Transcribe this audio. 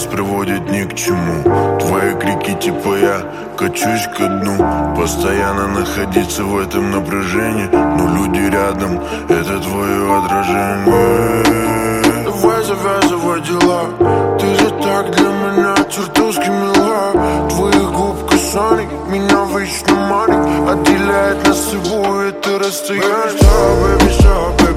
Реальность приводит ни к чему. Твои крики типа я качусь ко дну. Постоянно находиться в этом напряжении, но люди рядом — это твое отражение. Давай завязывай дела, ты же так для меня чертовски мила. Твоих губ касаний меня вечно манит, отделяет нас всего это расстояние. Baby, stop, baby, stop.